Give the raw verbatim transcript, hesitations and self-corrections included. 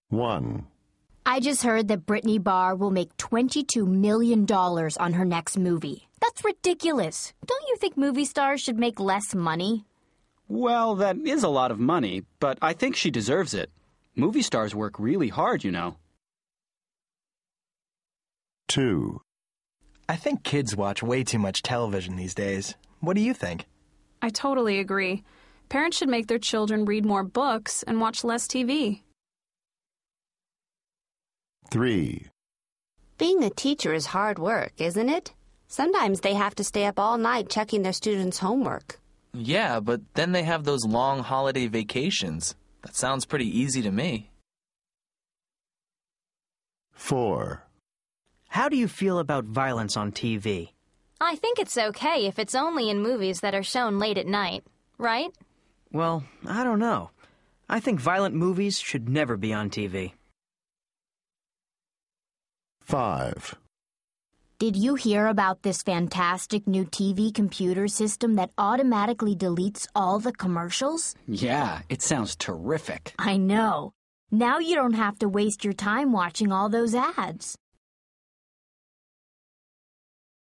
one. I just heard that Brittany Barr will make twenty-two million dollars on her next movie. That's ridiculous. Don't you think movie stars should make less money? Well, that is a lot of money, but I think she deserves it. Movie stars work really hard, you know. two. I think kids watch way too much television these days. What do you think? I totally agree. Parents should make their children read more books and watch less T V. three. Being a teacher is hard work, isn't it? Sometimes they have to stay up all night checking their students' homework. Yeah, but then they have those long holiday vacations. That sounds pretty easy to me. four. How do you feel about violence on T V? I think it's okay if it's only in movies that are shown late at night, right? Well, I don't know. I think violent movies should never be on T V. five. Did you hear about this fantastic new T V computer system that automatically deletes all the commercials? Yeah, it sounds terrific. I know. Now you don't have to waste your time watching all those ads.